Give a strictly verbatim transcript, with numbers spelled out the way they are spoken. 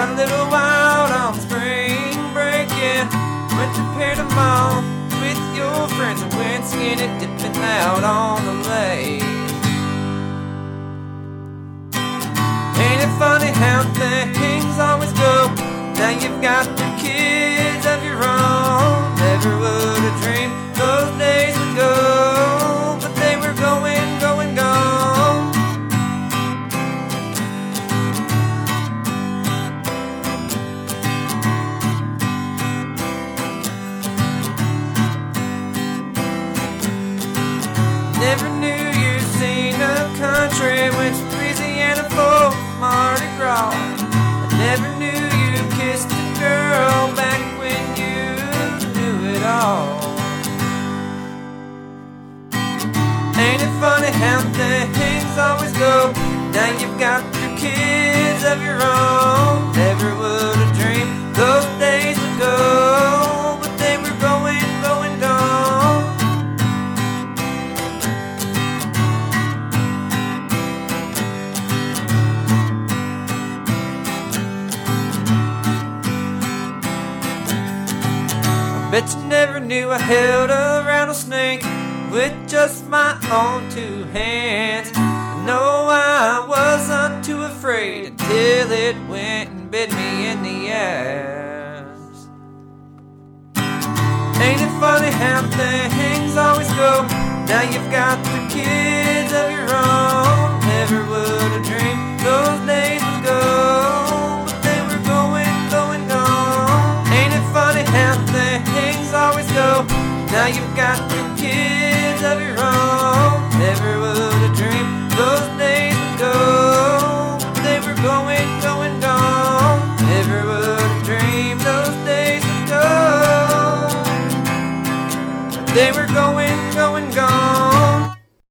got a little wild on spring break, yeah. Went to Panama with your friends and went skinny dipping out on the lake. Ain't it funny how things always go? Now you've got your kids of your own. Never would have dreamed those days would go, but they were going, going, gone. Never knew you'd seen a country, went to Louisiana for Mardi Gras. I never knew you kissed a girl back when you knew it all. Ain't it funny how things always go? Now you've got your kids of your own. Never would have dreamed those days would go, but they were going, going, gone. Bet you never knew I held a rattlesnake with just my own two hands. No, I wasn't too afraid until it went and bit me in the ass. Ain't it funny how things always go? Now you've got the kids of your own. Never would have dreamed those days would go, but they were going, going, gone. Ain't it funny how things always go? Now you've got your kids of your own. Never would have dreamed those days would go, but they were going, going, gone. Never would have dreamed those days would go, but they were going.